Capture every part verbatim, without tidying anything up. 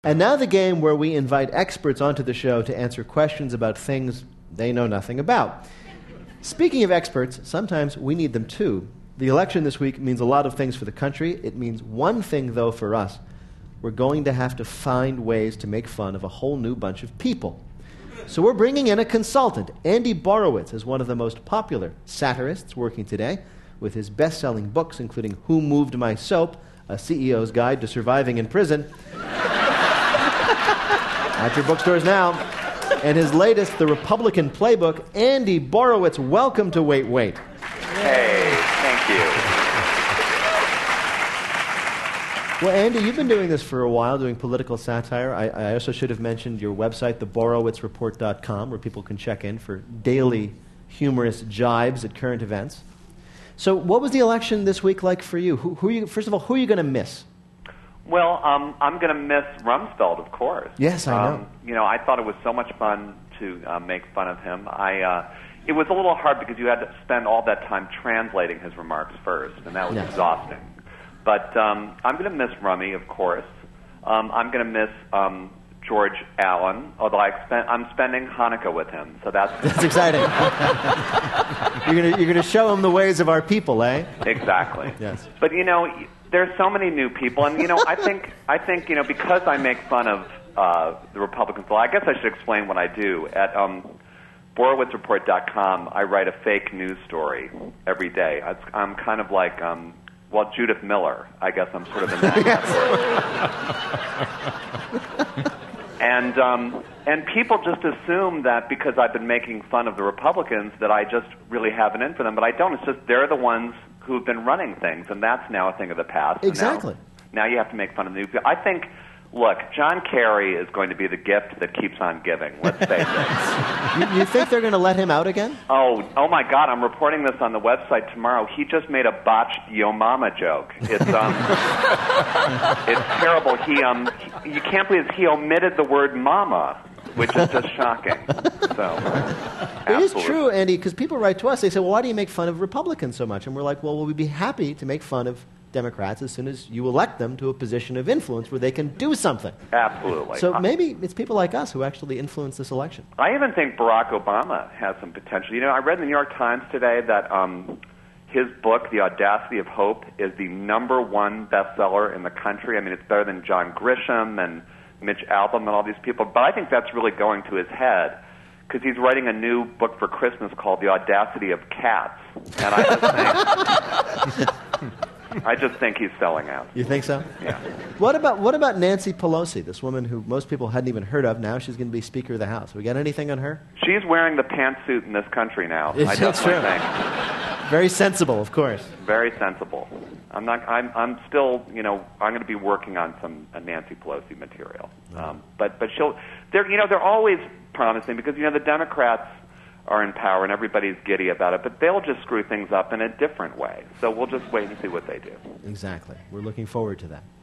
And now the game where we invite experts onto the show to answer questions about things they know nothing about. Speaking of experts, sometimes we need them too. The election this week means a lot of things for the country. It means one thing, though, for us. We're going to have to find ways to make fun of a whole new bunch of people. So we're bringing in a consultant. Andy Borowitz is one of the most popular satirists working today, with his best-selling books, including Who Moved My Soap?, A C E O's Guide to Surviving in Prison. At your bookstores now. And his latest, The Republican Playbook. Andy Borowitz, welcome to Wait, Wait. Hey, thank you. Well, Andy, you've been doing this for a while, doing political satire. I, I also should have mentioned your website, the borowitz report dot com, where people can check in for daily humorous jibes at current events. So what was the election this week like for you? Who, who are you first of all, who are you going to miss? Well, um, I'm going to miss Rumsfeld, of course. Yes, I know. Um, you know, I thought it was so much fun to uh, make fun of him. I, uh, it was a little hard because you had to spend all that time translating his remarks first, and that was yes. exhausting. But um, I'm going to miss Rummy, of course. Um, I'm going to miss um, George Allen, although I spent, I'm spending Hanukkah with him, so that's that's exciting. you're going you're going to show him the ways of our people, eh? Exactly. Yes. But you know, there's so many new people, and you know, I think I think you know because I make fun of uh, the Republicans. Well, I guess I should explain what I do at um, borowitz report dot com. I write a fake news story every day. It's, I'm kind of like um, well, Judith Miller. I guess I'm sort of in that category. And um, and people just assume that because I've been making fun of the Republicans that I just really have it in for them, but I don't. It's just they're the ones who've been running things, and that's now a thing of the past. Exactly. Now, now you have to make fun of the new people. I think, look, John Kerry is going to be the gift that keeps on giving. Let's face it. you, you think they're going to let him out again? Oh, oh my God! I'm reporting this on the website tomorrow. He just made a botched "Yo Mama" joke. It's um, it's terrible. He um, he, you can't believe it. He omitted the word "mama," which is just shocking. So, it is absolutely. true, Andy, because people write to us. They say, "Well, why do you make fun of Republicans so much?" And we're like, "Well, we'll be happy to make fun of Democrats as soon as you elect them to a position of influence where they can do something." Absolutely. So maybe it's people like us who actually influence this election. I even think Barack Obama has some potential. You know, I read in the New York Times today that um, his book, The Audacity of Hope, is the number one bestseller in the country. I mean, it's better than John Grisham and Mitch Albom and all these people. But I think that's really going to his head because he's writing a new book for Christmas called The Audacity of Cats. And I just think... I just think he's selling out. You think so? Yeah. What about what about Nancy Pelosi, this woman who most people hadn't even heard of? Now she's going to be Speaker of the House. We got anything on her? She's wearing the pantsuit in this country now. It's, I definitely true. think. Very sensible, of course. Very sensible. I'm not. I'm. I'm still. You know. I'm going to be working on some uh, Nancy Pelosi material. Um, but but she'll. They're. You know. They're always promising because you know the Democrats are in power and everybody's giddy about it, but they'll just screw things up in a different way. So we'll just wait and see what they do. Exactly. We're looking forward to that.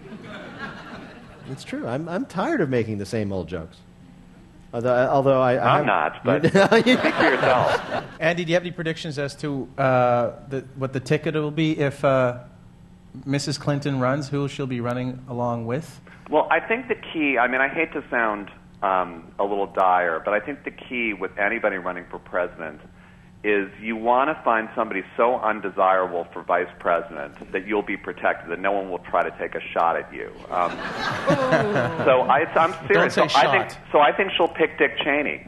It's true. I'm I'm tired of making the same old jokes. Although, although I, I I'm have, not, but speak for yourself. Andy, do you have any predictions as to uh, the, what the ticket will be if uh, Missus Clinton runs? Who she'll be running along with? Well, I think the key, I mean, I hate to sound um, a little dire, but I think the key with anybody running for president is you want to find somebody so undesirable for vice president that you'll be protected, that no one will try to take a shot at you. Um, so I, I'm serious. Don't say so, I shot. think, so I think she'll pick Dick Cheney.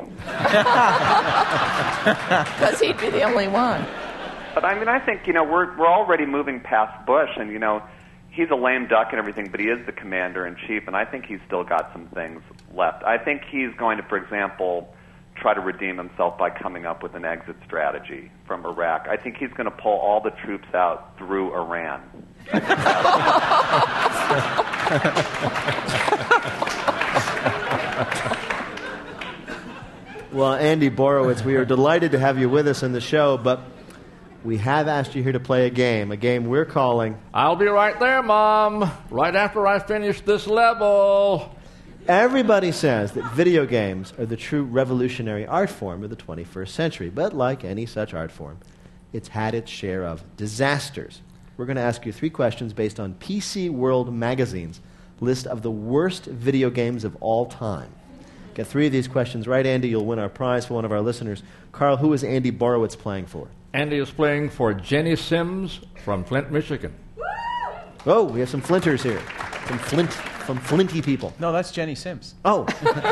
Because he'd be the only one. But I mean, I think, you know, we're we're already moving past Bush, and, you know, he's a lame duck and everything, but he is the commander-in-chief, and I think he's still got some things left. I think he's going to, for example, try to redeem himself by coming up with an exit strategy from Iraq. I think he's going to pull all the troops out through Iran. Well, Andy Borowitz, we are delighted to have you with us in the show, but we have asked you here to play a game, a game we're calling... I'll be right there, Mom, right after I finish this level. Everybody says that video games are the true revolutionary art form of the twenty-first century, but like any such art form, it's had its share of disasters. We're going to ask you three questions based on P C World magazine's list of the worst video games of all time. Get three of these questions right, Andy. You'll win our prize for one of our listeners. Carl, who is Andy Borowitz playing for? Andy is playing for Jenny Sims from Flint, Michigan. Oh, we have some Flinters here. Some Flint, some Flinty people. No, that's Jenny Sims. Oh.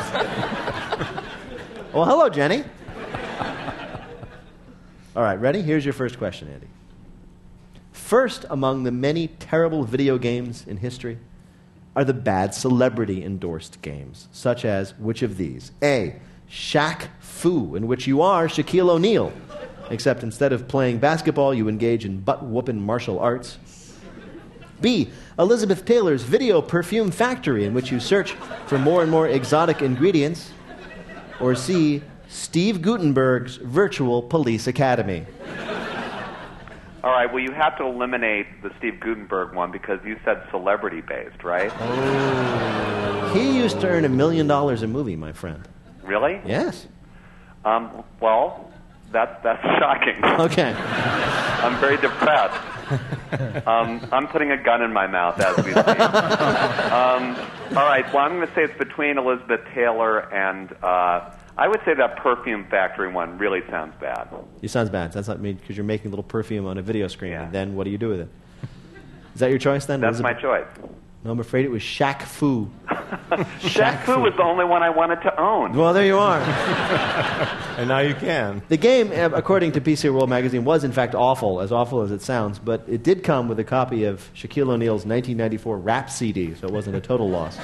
Well, hello, Jenny. All right, ready? Here's your first question, Andy. First among the many terrible video games in history are the bad celebrity-endorsed games, such as which of these? A, Shaq Fu, in which you are Shaquille O'Neal, except instead of playing basketball, you engage in butt-whooping martial arts. B, Elizabeth Taylor's Video Perfume Factory, in which you search for more and more exotic ingredients. Or C, Steve Gutenberg's Virtual Police Academy. All right, well, you have to eliminate the Steve Gutenberg one because you said celebrity-based, right? Oh. He used to earn a million dollars a movie, my friend. Really? Yes. Um, well, that's, that's shocking. Okay. I'm very depressed. Um, I'm putting a gun in my mouth as we speak. um, all right, well, I'm going to say it's between Elizabeth Taylor and... Uh, I would say that Perfume Factory one really sounds bad. It sounds bad. That's not me because you're making a little perfume on a video screen, Yeah. and then what do you do with it? Is that your choice then? That's Elizabeth? my choice. No, I'm afraid it was Shaq Fu. Shaq Fu was the only one I wanted to own. Well, there you are. And now you can. The game, uh, according to P C World Magazine, was in fact awful, as awful as it sounds, but it did come with a copy of Shaquille O'Neal's nineteen ninety-four rap C D, so it wasn't a total loss.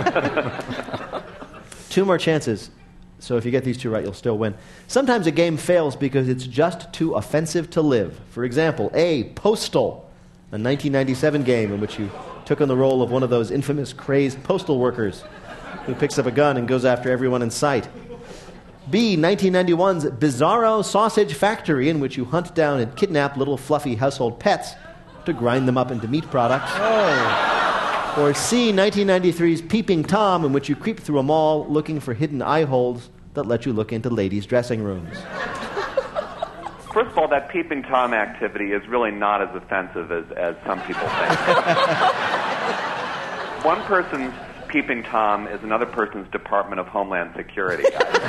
Two more chances. So if you get these two right, you'll still win. Sometimes a game fails because it's just too offensive to live. For example, A, Postal, a nineteen ninety-seven game in which you took on the role of one of those infamous crazed postal workers who picks up a gun and goes after everyone in sight. B, nineteen ninety-one's Bizarro Sausage Factory, in which you hunt down and kidnap little fluffy household pets to grind them up into meat products. Oh. Or C, nineteen ninety-three's Peeping Tom, in which you creep through a mall looking for hidden eye holes that let you look into ladies' dressing rooms. First of all, that Peeping Tom activity is really not as offensive as, as some people think. One person's Peeping Tom is another person's Department of Homeland Security.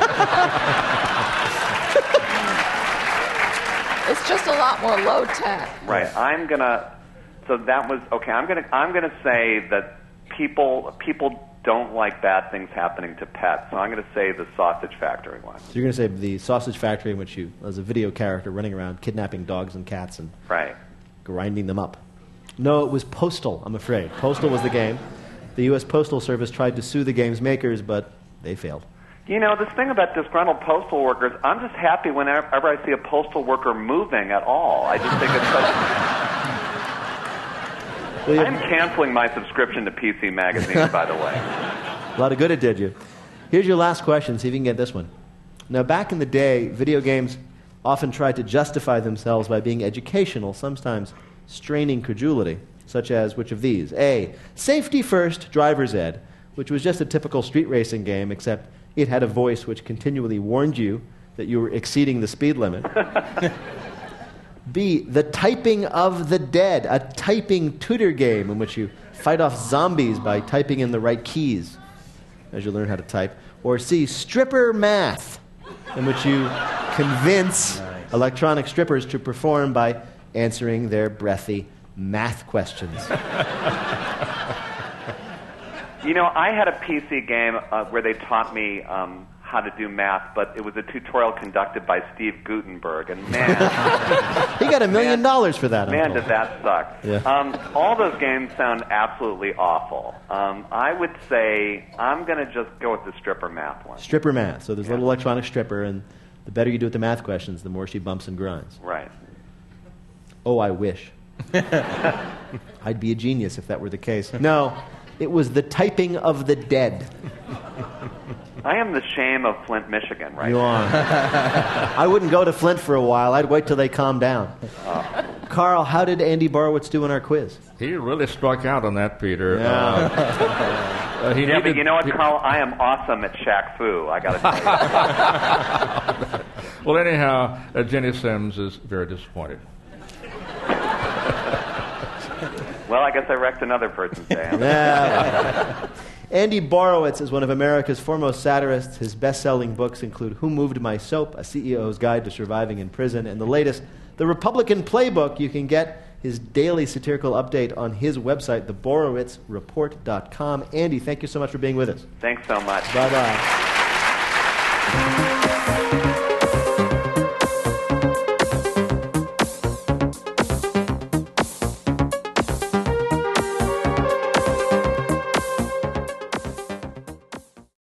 It's just a lot more low tech. Right. I'm gonna. So that was okay. I'm gonna. I'm gonna say that people people don't like bad things happening to pets. So I'm gonna say the Sausage Factory one. So you're going to say the Sausage Factory, in which you, as a video character, running around kidnapping dogs and cats and Right. grinding them up. No, it was Postal, I'm afraid. Postal was the game. The U S Postal Service tried to sue the game's makers, but they failed. You know, this thing about disgruntled postal workers, I'm just happy whenever I see a postal worker moving at all. I just think it's such... Well, I'm canceling my subscription to P C Magazine, by the way. A lot of good it did you. Here's your last question, see if you can get this one. Now, back in the day, video games often tried to justify themselves by being educational, sometimes straining credulity, such as which of these? A, Safety First Driver's Ed, which was just a typical street racing game, except it had a voice which continually warned you that you were exceeding the speed limit. B, The Typing of the Dead, a typing tutor game in which you fight off zombies by typing in the right keys as you learn how to type. Or C, Stripper Math, in which you convince nice. electronic strippers to perform by answering their breathy math questions. You know, I had a P C game uh, where they taught me um, how to do math, but it was a tutorial conducted by Steve Gutenberg, and man... he got a million man, dollars for that. Man, did that suck. Yeah. Um, all those games sound absolutely awful. Um, I would say I'm going to just go with the stripper math one. Stripper math. So there's a yeah. little electronic stripper, and the better you do with the math questions, the more she bumps and grinds. Right. Oh, I wish. I'd be a genius if that were the case. No, it was The Typing of the Dead. I am the shame of Flint, Michigan, right? You are. I wouldn't go to Flint for a while. I'd wait till they calm down. Uh, Carl, how did Andy Borowitz do in our quiz? He really struck out on that, Peter. Yeah. Uh, uh, he yeah, needed, but you know what, he, Carl? I am awesome at Shaq Fu. I got to tell you. Well, anyhow, uh, Jenny Sims is very disappointed. Well, I guess I wrecked another person's day. Yeah. Andy Borowitz is one of America's foremost satirists. His best-selling books include Who Moved My Soap, A C E O's Guide to Surviving in Prison, and the latest, The Republican Playbook. You can get his daily satirical update on his website, the borowitz report dot com. Andy, thank you so much for being with us. Thanks so much. Bye-bye.